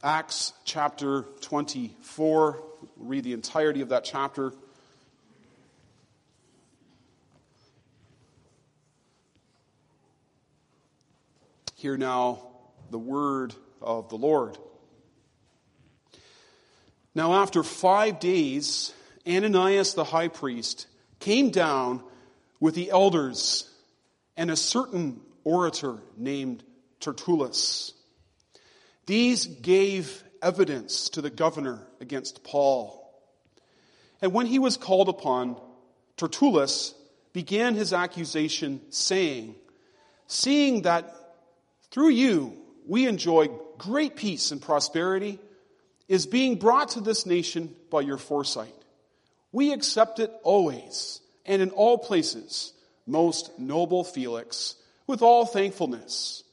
Acts chapter 24. We'll read the entirety of that chapter. Hear now the word of the Lord. Now after 5 days, Ananias the high priest came down with the elders and a certain orator named Tertullus. These gave evidence to the governor against Paul. And when he was called upon, Tertullus began his accusation, saying, "Seeing that through you we enjoy great peace and prosperity, is being brought to this nation by your foresight. We accept it always and in all places, most noble Felix, with all thankfulness.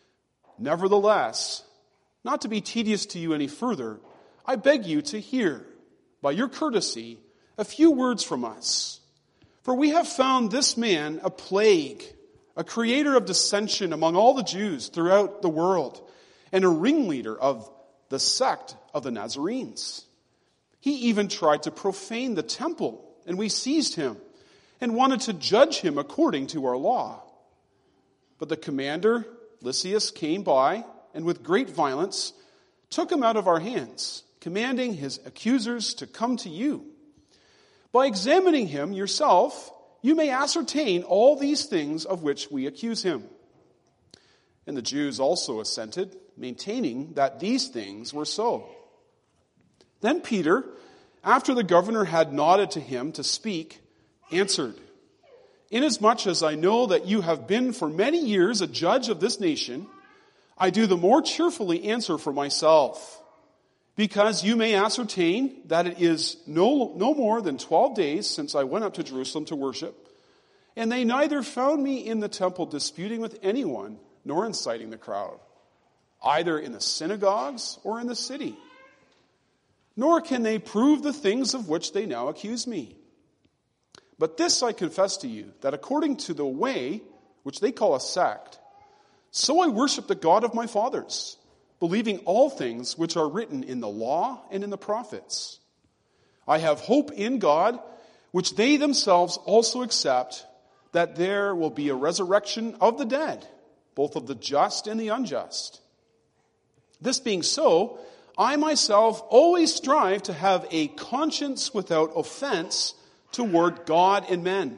Nevertheless, not to be tedious to you any further, I beg you to hear, by your courtesy, a few words from us. For we have found this man a plague, a creator of dissension among all the Jews throughout the world, and a ringleader of the sect of the Nazarenes. He even tried to profane the temple, and we seized him and wanted to judge him according to our law. But the commander, Lysias, came by and with great violence took him out of our hands, commanding his accusers to come to you. By examining him yourself, you may ascertain all these things of which we accuse him." And the Jews also assented, maintaining that these things were so. Then Peter, after the governor had nodded to him to speak, answered, "Inasmuch as I know that you have been for many years a judge of this nation, I do the more cheerfully answer for myself, because you may ascertain that it is no more than 12 days since I went up to Jerusalem to worship, and they neither found me in the temple disputing with anyone, nor inciting the crowd, either in the synagogues or in the city. Nor can they prove the things of which they now accuse me. But this I confess to you, that according to the way, which they call a sect, so I worship the God of my fathers, believing all things which are written in the law and in the prophets. I have hope in God, which they themselves also accept, that there will be a resurrection of the dead, both of the just and the unjust. This being so, I myself always strive to have a conscience without offense toward God and men.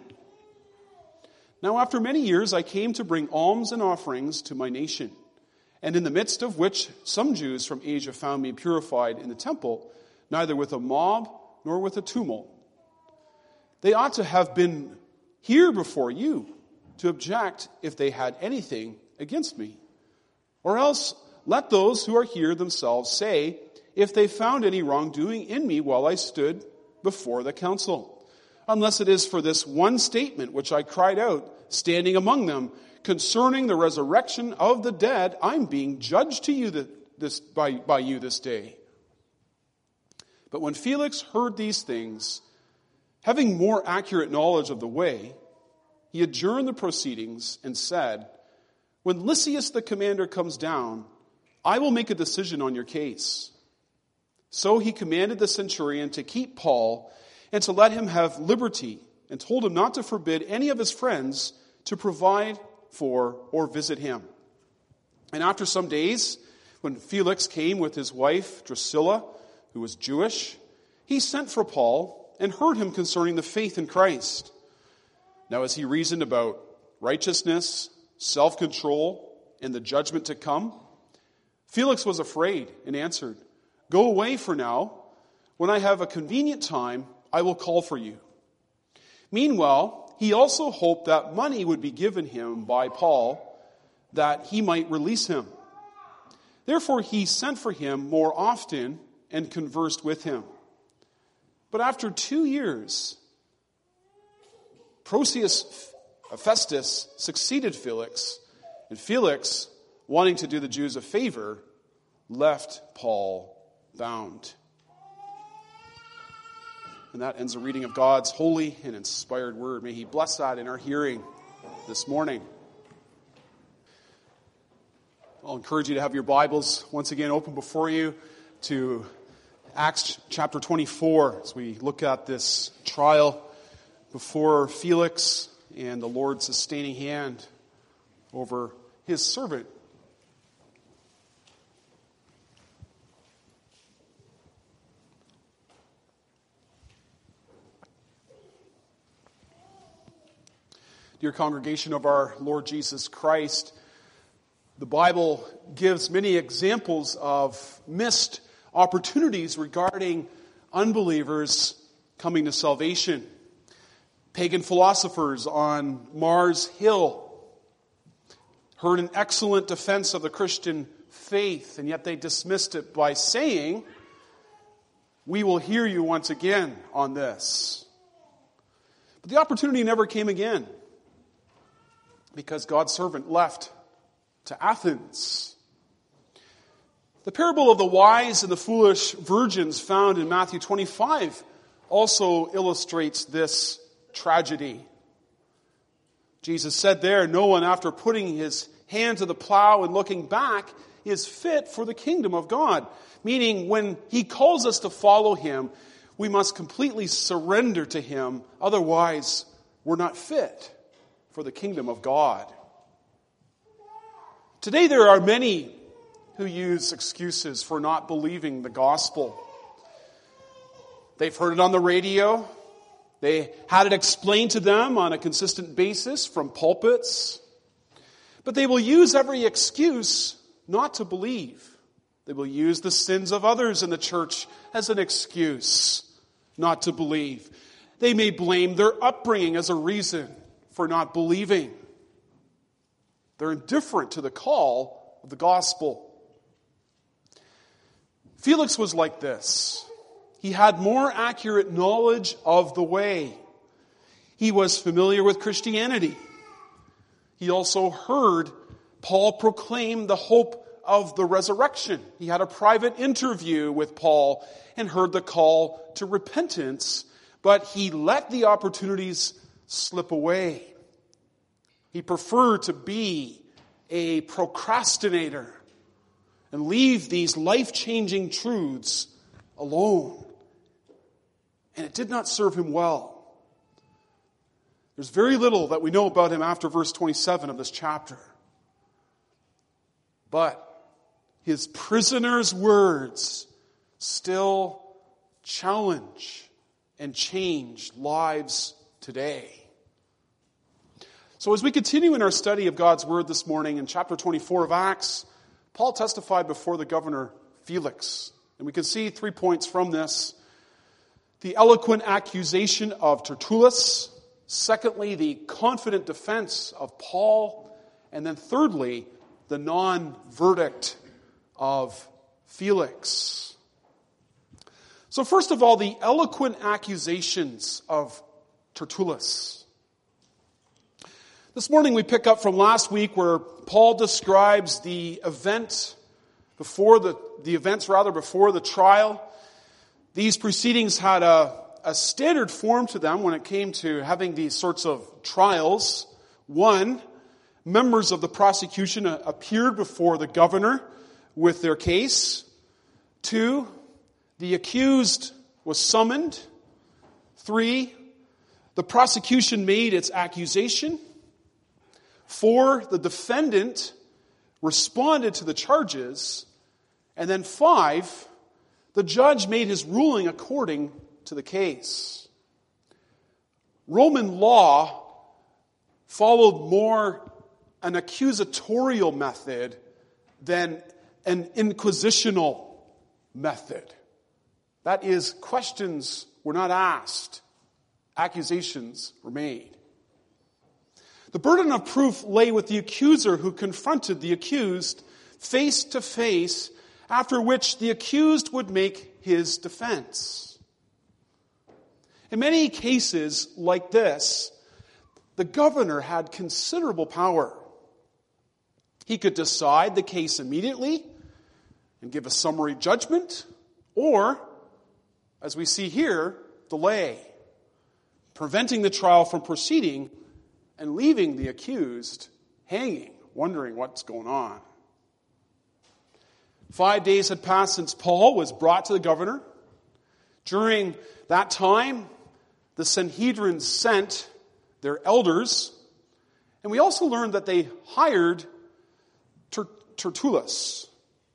Now after many years I came to bring alms and offerings to my nation, and in the midst of which some Jews from Asia found me purified in the temple, neither with a mob nor with a tumult. They ought to have been here before you to object if they had anything against me. Or else let those who are here themselves say if they found any wrongdoing in me while I stood before the council, unless it is for this one statement which I cried out, standing among them, concerning the resurrection of the dead, I'm being judged to you by you this day." But when Felix heard these things, having more accurate knowledge of the way, he adjourned the proceedings and said, "When Lysias the commander comes down, I will make a decision on your case." So he commanded the centurion to keep Paul and to let him have liberty, and told him not to forbid any of his friends to provide for or visit him. And after some days, when Felix came with his wife Drusilla, who was Jewish, he sent for Paul and heard him concerning the faith in Christ. Now as he reasoned about righteousness, self-control, and the judgment to come, Felix was afraid and answered, "Go away for now. When I have a convenient time, I will call for you." Meanwhile, he also hoped that money would be given him by Paul, that he might release him. Therefore he sent for him more often and conversed with him. But after 2 years, Porcius Festus succeeded Felix, and Felix, wanting to do the Jews a favor, left Paul bound. And that ends the reading of God's holy and inspired word. May he bless that in our hearing this morning. I'll encourage you to have your Bibles once again open before you to Acts chapter 24 as we look at this trial before Felix and the Lord's sustaining hand over his servant. Dear congregation of our Lord Jesus Christ, the Bible gives many examples of missed opportunities regarding unbelievers coming to salvation. Pagan philosophers on Mars Hill heard an excellent defense of the Christian faith, and yet they dismissed it by saying, "We will hear you once again on this." But the opportunity never came again because God's servant left to Athens. The parable of the wise and the foolish virgins found in Matthew 25 also illustrates this tragedy. Jesus said there, "No one after putting his hand to the plow and looking back is fit for the kingdom of God." Meaning, when he calls us to follow him, we must completely surrender to him. Otherwise, we're not fit for the kingdom of God. Today there are many who use excuses for not believing the gospel. They've heard it on the radio. They had it explained to them on a consistent basis from pulpits. But they will use every excuse not to believe. They will use the sins of others in the church as an excuse not to believe. They may blame their upbringing as a reason for not believing. They're indifferent to the call of the gospel. Felix was like this. He had more accurate knowledge of the way. He was familiar with Christianity. He also heard Paul proclaim the hope of the resurrection. He had a private interview with Paul and heard the call to repentance, but he let the opportunities slip away. He preferred to be a procrastinator and leave these life-changing truths alone. And it did not serve him well. There's very little that we know about him after verse 27 of this chapter. But his prisoner's words still challenge and change lives today. So as we continue in our study of God's Word this morning in chapter 24 of Acts, Paul testified before the governor Felix. And we can see 3 points from this. The eloquent accusation of Tertullus. Secondly, the confident defense of Paul. And then thirdly, the non-verdict of Felix. So first of all, the eloquent accusations of Tertullus. This morning we pick up from last week where Paul describes the events before the trial. These proceedings had a standard form to them when it came to having these sorts of trials. One, members of the prosecution appeared before the governor with their case. Two, the accused was summoned. Three, the prosecution made its accusation. 4, the defendant responded to the charges. And then 5, the judge made his ruling according to the case. Roman law followed more an accusatorial method than an inquisitional method. That is, questions were not asked, accusations were made. The burden of proof lay with the accuser who confronted the accused face to face, after which the accused would make his defense. In many cases like this, the governor had considerable power. He could decide the case immediately and give a summary judgment, or, as we see here, delay, preventing the trial from proceeding and leaving the accused hanging, wondering what's going on. 5 days had passed since Paul was brought to the governor. During that time, the Sanhedrin sent their elders, and we also learned that they hired Tertullus.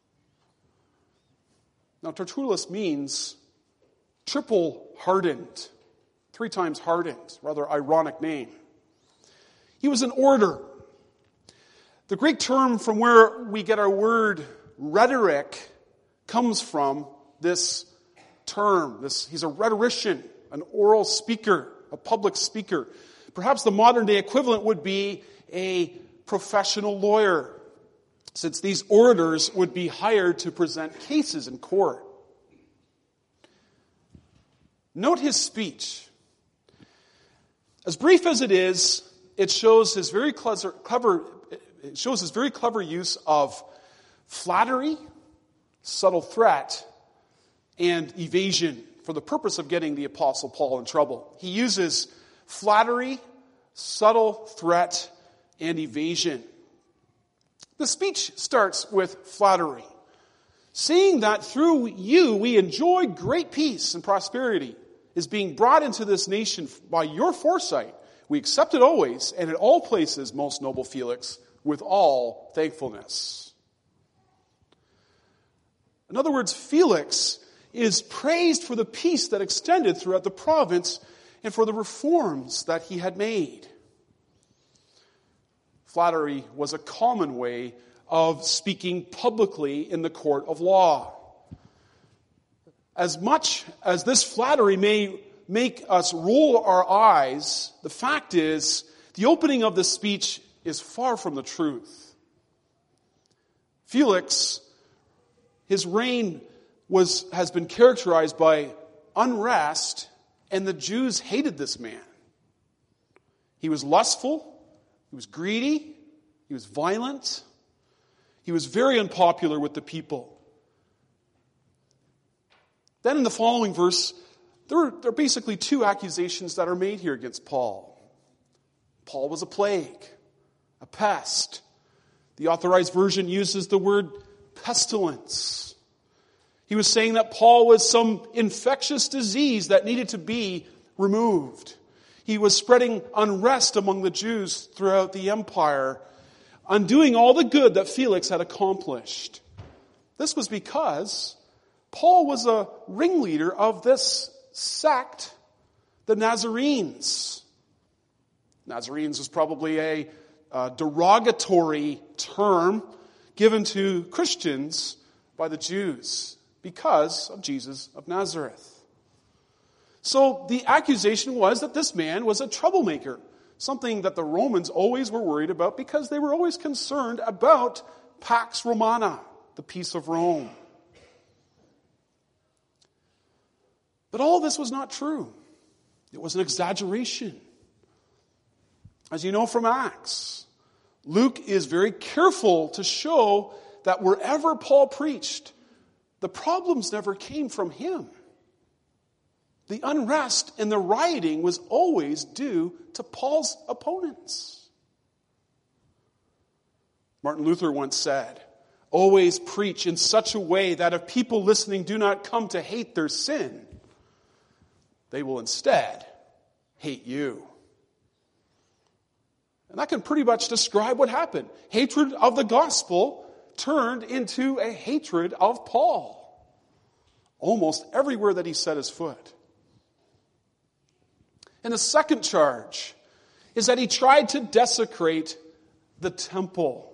Now, Tertullus means triple hardened, 3 times hardened, rather ironic name. He was an orator. The Greek term from where we get our word rhetoric comes from this term. He's a rhetorician, an oral speaker, a public speaker. Perhaps the modern day equivalent would be a professional lawyer, since these orators would be hired to present cases in court. Note his speech. As brief as it is, it shows his very clever use of flattery, subtle threat, and evasion for the purpose of getting the Apostle Paul in trouble. He uses flattery, subtle threat, and evasion. The speech starts with flattery. Seeing that through you we enjoy great peace and prosperity is being brought into this nation by your foresight. We accept it always and in all places, most noble Felix, with all thankfulness. In other words, Felix is praised for the peace that extended throughout the province and for the reforms that he had made. Flattery was a common way of speaking publicly in the court of law. As much as this flattery may make us roll our eyes, the fact is, the opening of this speech is far from the truth. Felix, his reign has been characterized by unrest, and the Jews hated this man. He was lustful, he was greedy, he was violent, he was very unpopular with the people. Then in the following verse, there are basically 2 accusations that are made here against Paul. Paul was a plague, a pest. The Authorized Version uses the word pestilence. He was saying that Paul was some infectious disease that needed to be removed. He was spreading unrest among the Jews throughout the empire, undoing all the good that Felix had accomplished. This was because Paul was a ringleader of this sect, the Nazarenes. Nazarenes was probably a derogatory term given to Christians by the Jews because of Jesus of Nazareth. So the accusation was that this man was a troublemaker, something that the Romans always were worried about because they were always concerned about Pax Romana, the peace of Rome. But all this was not true. It was an exaggeration. As you know from Acts, Luke is very careful to show that wherever Paul preached, the problems never came from him. The unrest and the rioting was always due to Paul's opponents. Martin Luther once said, "Always preach in such a way that if people listening do not come to hate their sin, they will instead hate you." And that can pretty much describe what happened. Hatred of the gospel turned into a hatred of Paul. Almost everywhere that he set his foot. And the second charge is that he tried to desecrate the temple.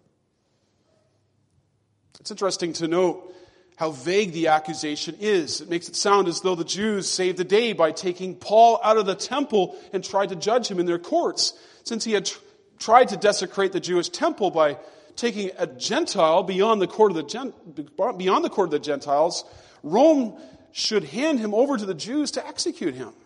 It's interesting to note how vague the accusation is. It makes it sound as though the Jews saved the day by taking Paul out of the temple and tried to judge him in their courts. Since he had tried to desecrate the Jewish temple by taking a Gentile beyond the court of the Gentiles, Rome should hand him over to the Jews to execute him.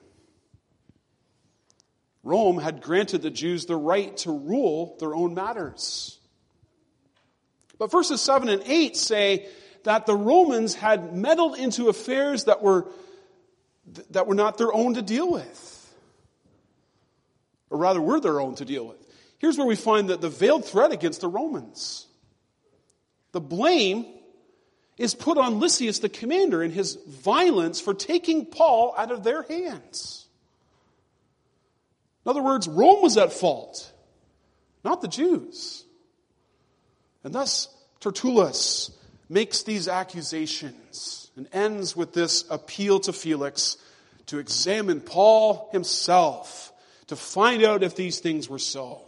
Rome had granted the Jews the right to rule their own matters. But verses 7 and 8 say that the Romans had meddled into affairs that were not their own to deal with. Or rather, were their own to deal with. Here's where we find that the veiled threat against the Romans. The blame is put on Lysias the commander and his violence for taking Paul out of their hands. In other words, Rome was at fault, not the Jews. And thus, Tertullus makes these accusations and ends with this appeal to Felix to examine Paul himself, to find out if these things were so.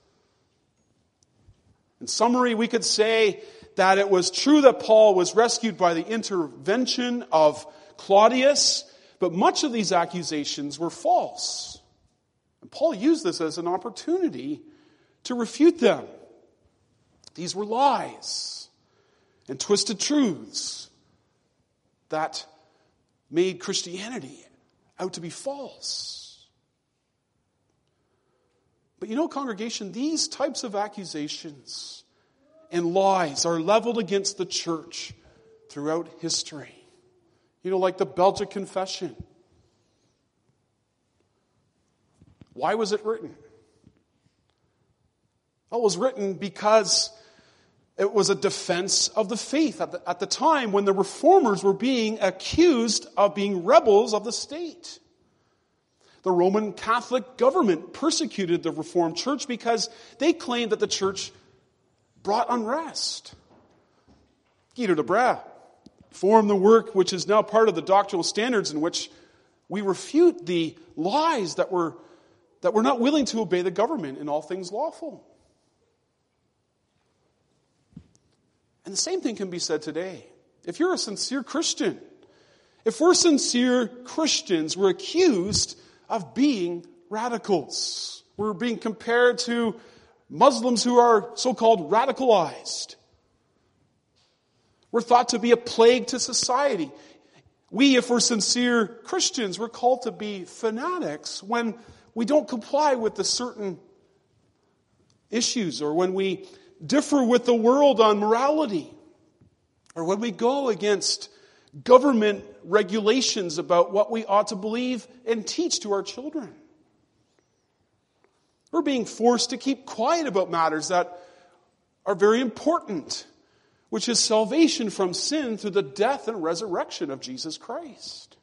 In summary, we could say that it was true that Paul was rescued by the intervention of Claudius, but much of these accusations were false. And Paul used this as an opportunity to refute them. These were lies and twisted truths that made Christianity out to be false. But you know, congregation, these types of accusations and lies are leveled against the church throughout history. You know, like the Belgic Confession. Why was it written? Well, it was written because it was a defense of the faith at the time when the reformers were being accused of being rebels of the state. The Roman Catholic government persecuted the Reformed Church because they claimed that the church brought unrest. Guido de Brès formed the work which is now part of the doctrinal standards in which we refute the lies that we're not willing to obey the government in all things lawful. And the same thing can be said today. If you're a sincere Christian, if we're sincere Christians, we're accused of being radicals. We're being compared to Muslims who are so-called radicalized. We're thought to be a plague to society. We, if we're sincere Christians, we're called to be fanatics when we don't comply with the certain issues, or when we differ with the world on morality, or when we go against government regulations about what we ought to believe and teach to our children. We're being forced to keep quiet about matters that are very important, which is salvation from sin through the death and resurrection of Jesus Christ.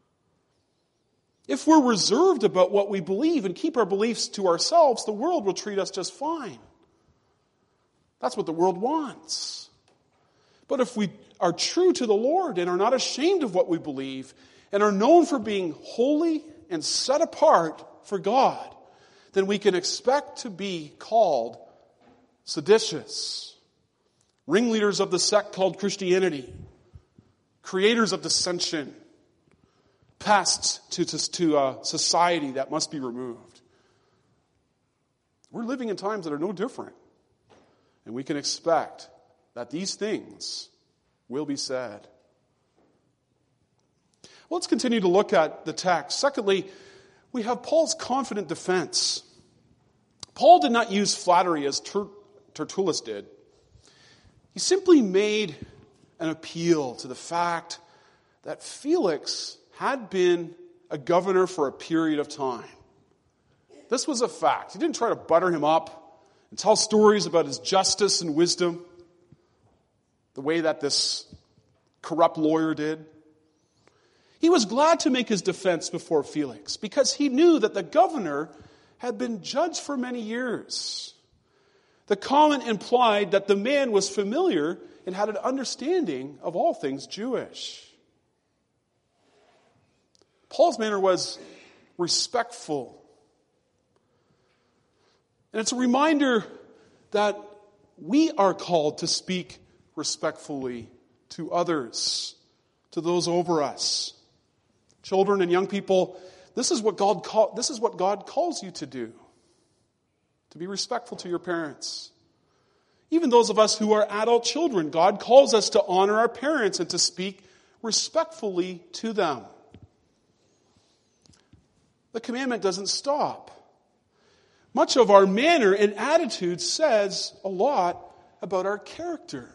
If we're reserved about what we believe and keep our beliefs to ourselves, the world will treat us just fine. That's what the world wants. But if we are true to the Lord and are not ashamed of what we believe and are known for being holy and set apart for God, then we can expect to be called seditious, ringleaders of the sect called Christianity, creators of dissension, pests to a society that must be removed. We're living in times that are no different. And we can expect that these things will be said. Well, let's continue to look at the text. Secondly, we have Paul's confident defense. Paul did not use flattery as Tertullus did. He simply made an appeal to the fact that Felix had been a governor for a period of time. This was a fact. He didn't try to butter him up and tell stories about his justice and wisdom, the way that this corrupt lawyer did. He was glad to make his defense before Felix because he knew that the governor had been judged for many years. The comment implied that the man was familiar and had an understanding of all things Jewish. Paul's manner was respectful. And it's a reminder that we are called to speak respectfully to others, to those over us. Children and young people, this is what God calls you to do. To be respectful to your parents. Even those of us who are adult children, God calls us to honor our parents and to speak respectfully to them. The commandment doesn't stop. Much of our manner and attitude says a lot about our character.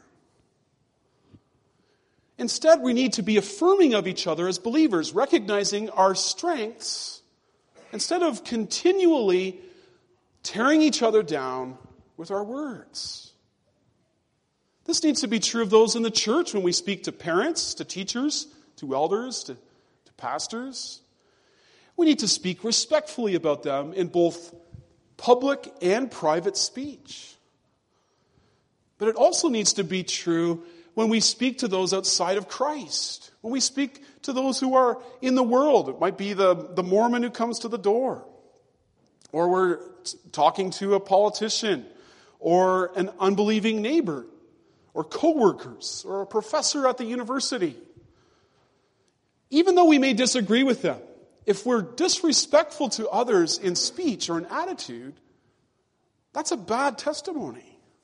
Instead, we need to be affirming of each other as believers, recognizing our strengths, instead of continually tearing each other down with our words. This needs to be true of those in the church when we speak to parents, to teachers, to elders, to pastors. We need to speak respectfully about them in both public and private speech. But it also needs to be true when we speak to those outside of Christ. When we speak to those who are in the world. It might be the Mormon who comes to the door. Or we're talking to a politician. Or an unbelieving neighbor. Or coworkers. Or a professor at the university. Even though we may disagree with them, if we're disrespectful to others in speech or in attitude, that's a bad testimony.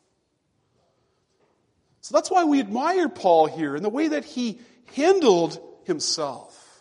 So that's why we admire Paul here in the way that he handled himself.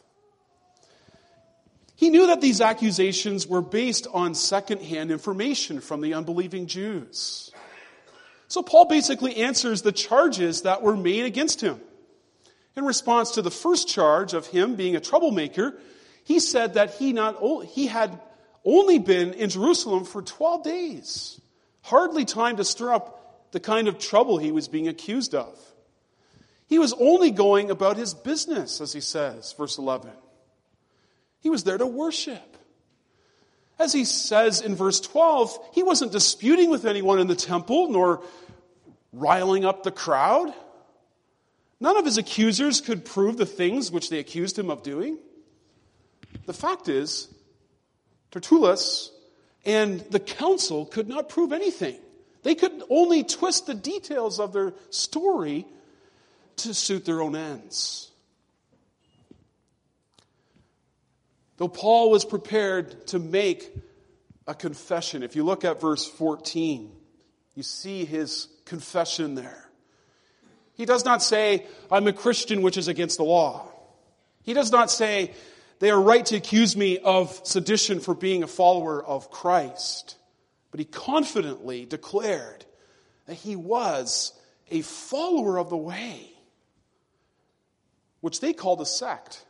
He knew that these accusations were based on secondhand information from the unbelieving Jews. So Paul basically answers the charges that were made against him. In response to the first charge of him being a troublemaker, he said that he had only been in Jerusalem for 12 days. Hardly time to stir up the kind of trouble he was being accused of. He was only going about his business, as he says, verse 11. He was there to worship. As he says in verse 12, he wasn't disputing with anyone in the temple, nor riling up the crowd. None of his accusers could prove the things which they accused him of doing. The fact is, Tertullus and the council could not prove anything. They could only twist the details of their story to suit their own ends. Though Paul was prepared to make a confession, if you look at verse 14, you see his confession there. He does not say, I'm a Christian, which is against the law. He does not say, they are right to accuse me of sedition for being a follower of Christ. But he confidently declared that he was a follower of the way, which they called a sect.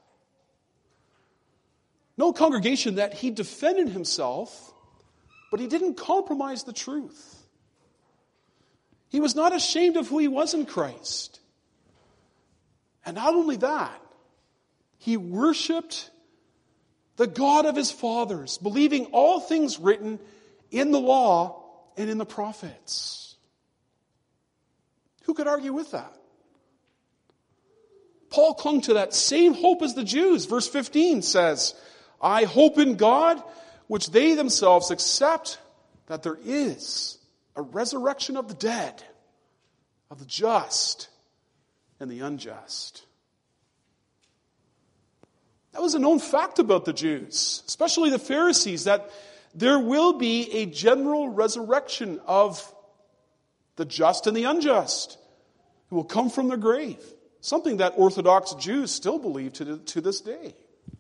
No congregation that he defended himself, but he didn't compromise the truth. He was not ashamed of who he was in Christ. And not only that, he worshiped the God of his fathers, believing all things written in the law and in the prophets. Who could argue with that? Paul clung to that same hope as the Jews. Verse 15 says, I hope in God, which they themselves accept, that there is a resurrection of the dead, of the just and the unjust. That was a known fact about the Jews, especially the Pharisees, that there will be a general resurrection of the just and the unjust who will come from their grave. Something that Orthodox Jews still believe to this day.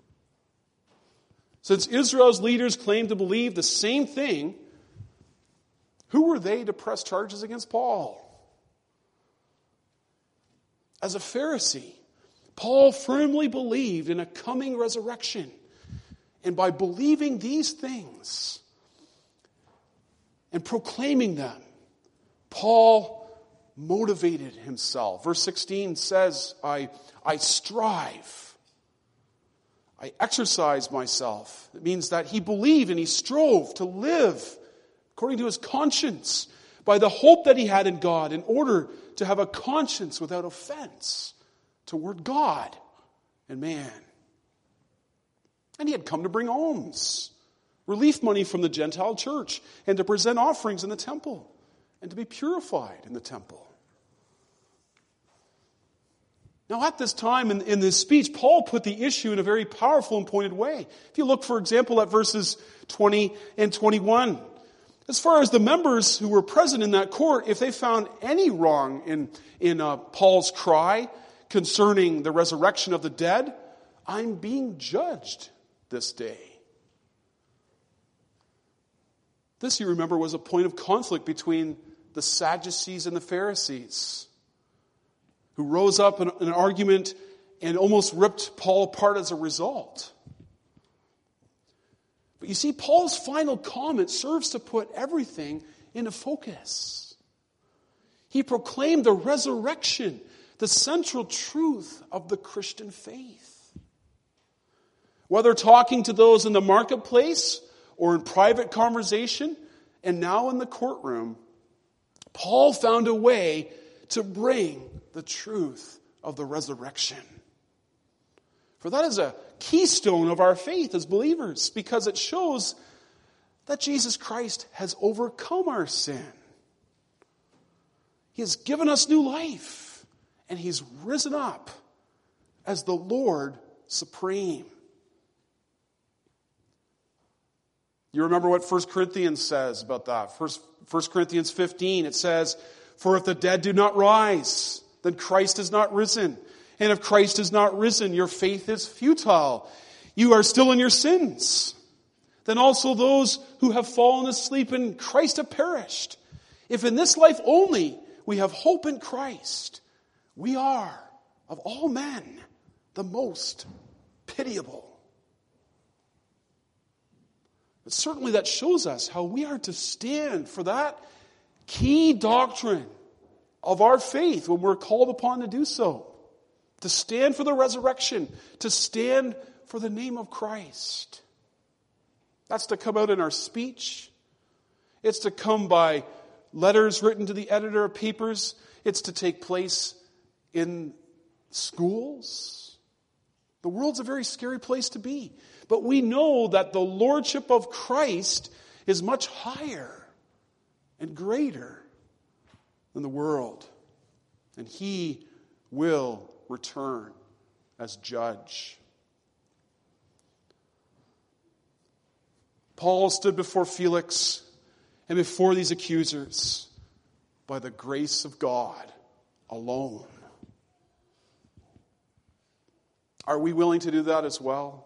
Since Israel's leaders claimed to believe the same thing, who were they to press charges against Paul? As a Pharisee, Paul firmly believed in a coming resurrection. And by believing these things and proclaiming them, Paul motivated himself. Verse 16 says, I strive. I exercise myself. It means that he believed and he strove to live according to his conscience by the hope that he had in God in order to have a conscience without offense toward God and man. And he had come to bring alms, relief money from the Gentile church, and to present offerings in the temple, and to be purified in the temple. Now at this time in this speech, Paul put the issue in a very powerful and pointed way. If you look, for example, at verses 20 and 21, as far as the members who were present in that court, if they found any wrong in Paul's cry concerning the resurrection of the dead, I'm being judged this day. This, you remember, was a point of conflict between the Sadducees and the Pharisees, who rose up in an argument and almost ripped Paul apart as a result. But you see, Paul's final comment serves to put everything into focus. He proclaimed the resurrection, the central truth of the Christian faith. Whether talking to those in the marketplace or in private conversation, and now in the courtroom, Paul found a way to bring the truth of the resurrection. For that is a keystone of our faith as believers, because it shows that Jesus Christ has overcome our sin. He has given us new life, and He's risen up as the Lord supreme. You remember what 1 Corinthians says about that. 1 Corinthians 15, it says, "For if the dead do not rise, then Christ is not risen. And if Christ is not risen, your faith is futile. You are still in your sins. Then also those who have fallen asleep in Christ have perished. If in this life only we have hope in Christ, we are, of all men, the most pitiable." But certainly that shows us how we are to stand for that key doctrine of our faith when we're called upon to do so. To stand for the resurrection, to stand for the name of Christ. That's to come out in our speech. It's to come by letters written to the editor of papers. It's to take place in schools. The world's a very scary place to be. But we know that the lordship of Christ is much higher and greater than the world. And He will return as judge. Paul stood before Felix and before these accusers by the grace of God alone. Are we willing to do that as well?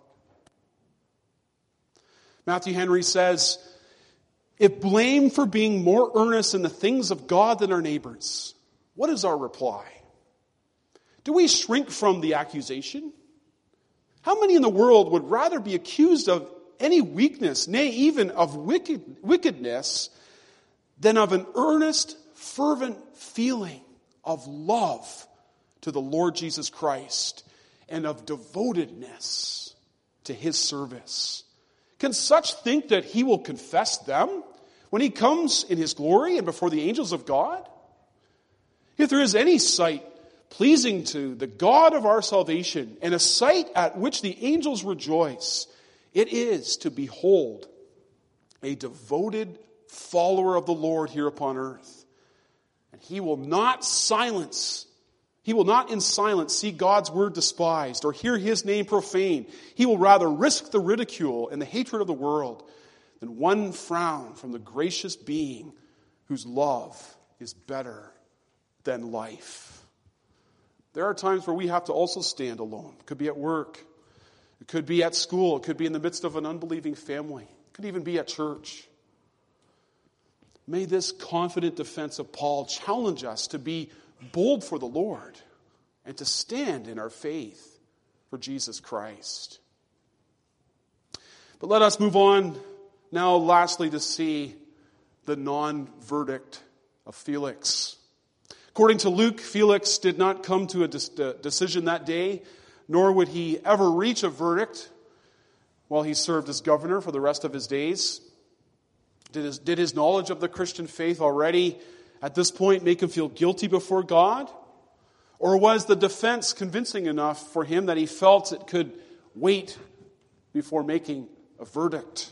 Matthew Henry says, "If blamed for being more earnest in the things of God than our neighbors, what is our reply? Do we shrink from the accusation? How many in the world would rather be accused of any weakness, nay, even of wickedness, than of an earnest, fervent feeling of love to the Lord Jesus Christ and of devotedness to His service? Can such think that He will confess them when He comes in His glory and before the angels of God? If there is any sight pleasing to the God of our salvation, and a sight at which the angels rejoice, it is to behold a devoted follower of the Lord here upon earth. And He will not in silence see God's word despised or hear His name profaned. He will rather risk the ridicule and the hatred of the world than one frown from the gracious being whose love is better than life." There are times where we have to also stand alone. It could be at work. It could be at school. It could be in the midst of an unbelieving family. It could even be at church. May this confident defense of Paul challenge us to be bold for the Lord and to stand in our faith for Jesus Christ. But let us move on now lastly to see the non-verdict of Felix. According to Luke, Felix did not come to a decision that day, nor would he ever reach a verdict while he served as governor for the rest of his days. Did his knowledge of the Christian faith already at this point make him feel guilty before God? Or was the defense convincing enough for him that he felt it could wait before making a verdict?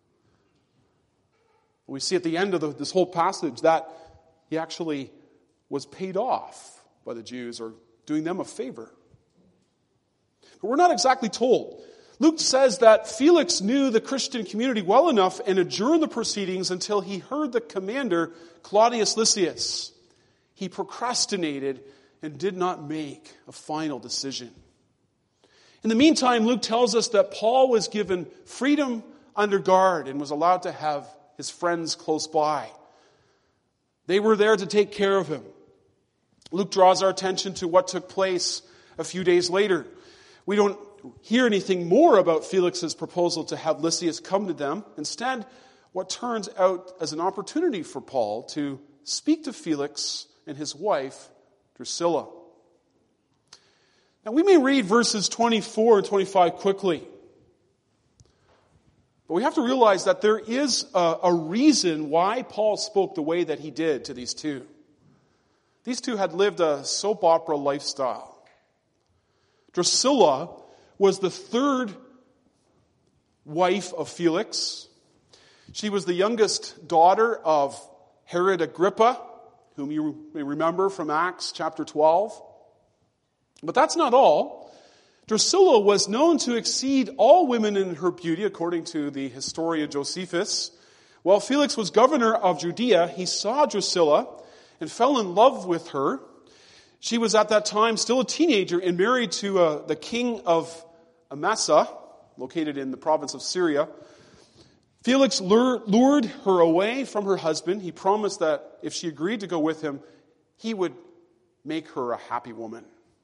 We see at the end of this whole passage that he actually was paid off by the Jews, or doing them a favor. But we're not exactly told. Luke says that Felix knew the Christian community well enough and adjourned the proceedings until he heard the commander, Claudius Lysias. He procrastinated and did not make a final decision. In the meantime, Luke tells us that Paul was given freedom under guard and was allowed to have his friends close by. They were there to take care of him. Luke draws our attention to what took place a few days later. We don't hear anything more about Felix's proposal to have Lysias come to them. Instead, what turns out as an opportunity for Paul to speak to Felix and his wife, Drusilla. Now we may read verses 24 and 25 quickly, but we have to realize that there is a reason why Paul spoke the way that he did to these two. These two had lived a soap opera lifestyle. Drusilla was the third wife of Felix. She was the youngest daughter of Herod Agrippa, whom you may remember from Acts chapter 12. But that's not all. Drusilla was known to exceed all women in her beauty, according to the historian Josephus. While Felix was governor of Judea, he saw Drusilla and fell in love with her. She was at that time still a teenager and married to the king of Emesa, located in the province of Syria. Felix lured her away from her husband. He promised that if she agreed to go with him, he would make her a happy woman.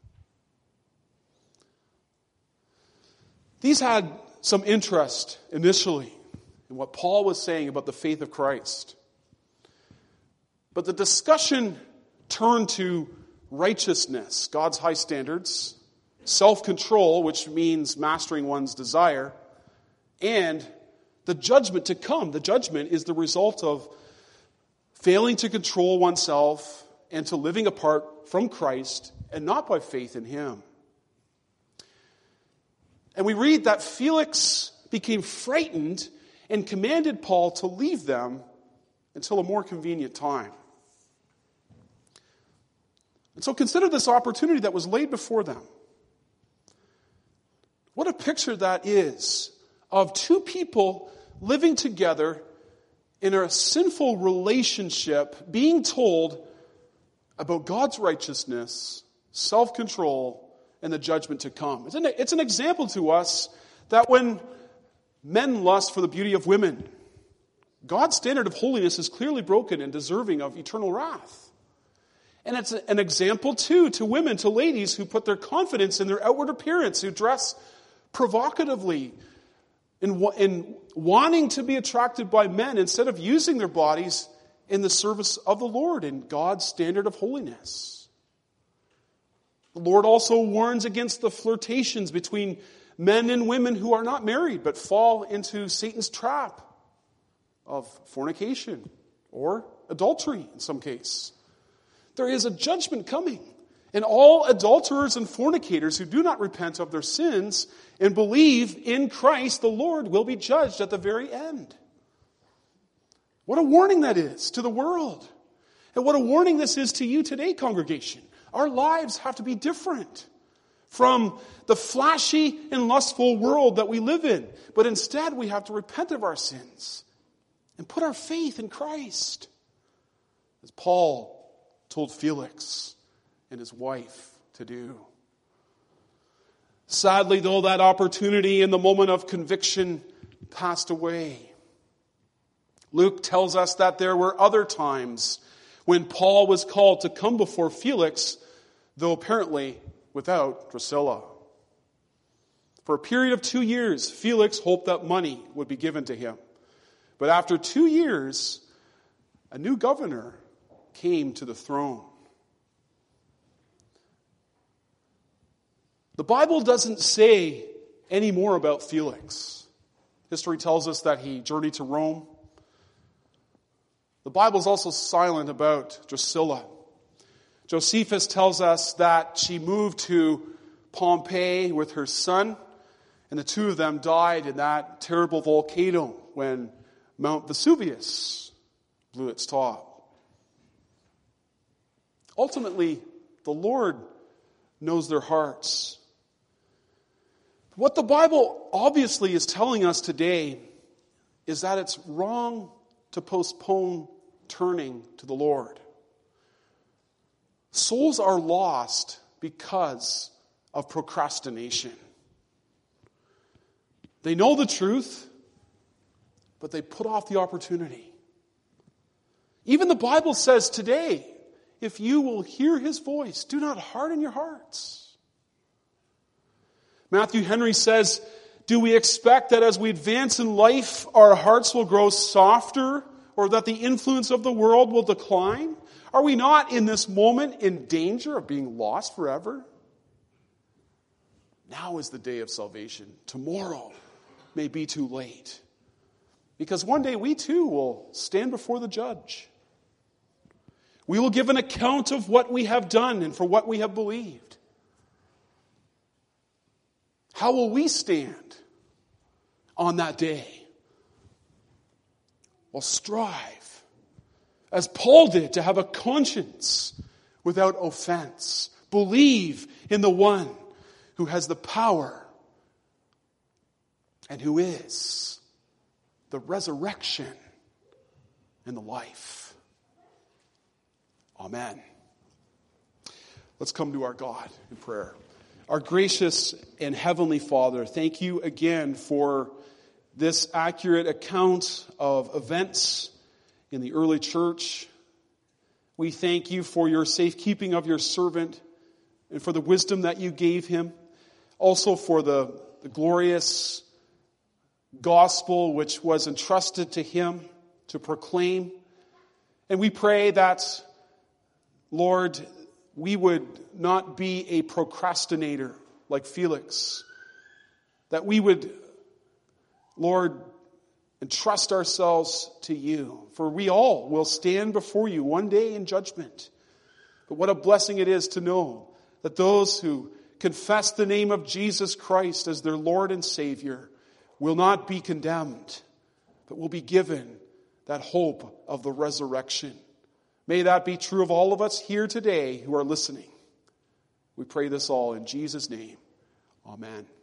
These had some interest initially in what Paul was saying about the faith of Christ. But the discussion turned to righteousness, God's high standards, self-control, which means mastering one's desire, and the judgment to come. The judgment is the result of failing to control oneself and to living apart from Christ and not by faith in Him. And we read that Felix became frightened and commanded Paul to leave them until a more convenient time. And so consider this opportunity that was laid before them. What a picture that is of two people living together in a sinful relationship, being told about God's righteousness, self-control, and the judgment to come. It's an example to us that when men lust for the beauty of women, God's standard of holiness is clearly broken and deserving of eternal wrath. And it's an example, too, to women, to ladies who put their confidence in their outward appearance, who dress provocatively, in wanting to be attracted by men instead of using their bodies in the service of the Lord in God's standard of holiness. The Lord also warns against the flirtations between men and women who are not married but fall into Satan's trap of fornication or adultery in some case. There is a judgment coming. And all adulterers and fornicators who do not repent of their sins and believe in Christ, the Lord, will be judged at the very end. What a warning that is to the world. And what a warning this is to you today, congregation. Our lives have to be different from the flashy and lustful world that we live in. But instead, we have to repent of our sins and put our faith in Christ. As Paul told Felix and his wife to do. Sadly, though, that opportunity in the moment of conviction passed away. Luke tells us that there were other times when Paul was called to come before Felix, though apparently without Drusilla. For a period of 2 years, Felix hoped that money would be given to him. But after 2 years, a new governor came to the throne. The Bible doesn't say any more about Felix. History tells us that he journeyed to Rome. The Bible is also silent about Drusilla. Josephus tells us that she moved to Pompeii with her son, and the two of them died in that terrible volcano when Mount Vesuvius blew its top. Ultimately, the Lord knows their hearts. What the Bible obviously is telling us today is that it's wrong to postpone turning to the Lord. Souls are lost because of procrastination. They know the truth, but they put off the opportunity. Even the Bible says today, if you will hear His voice, do not harden your hearts. Matthew Henry says, do we expect that as we advance in life, our hearts will grow softer, or that the influence of the world will decline? Are we not in this moment in danger of being lost forever? Now is the day of salvation. Tomorrow may be too late. Because one day we too will stand before the judge. We will give an account of what we have done and for what we have believed. How will we stand on that day? Well, strive, as Paul did, to have a conscience without offense. Believe in the one who has the power and who is the resurrection and the life. Amen. Let's come to our God in prayer. Our gracious and heavenly Father, thank you again for this accurate account of events in the early church. We thank you for your safekeeping of your servant and for the wisdom that you gave him. Also for the glorious gospel which was entrusted to him to proclaim. And we pray that, Lord, we would not be a procrastinator like Felix. That we would, Lord, entrust ourselves to you. For we all will stand before you one day in judgment. But what a blessing it is to know that those who confess the name of Jesus Christ as their Lord and Savior will not be condemned, but will be given that hope of the resurrection. May that be true of all of us here today who are listening. We pray this all in Jesus' name. Amen.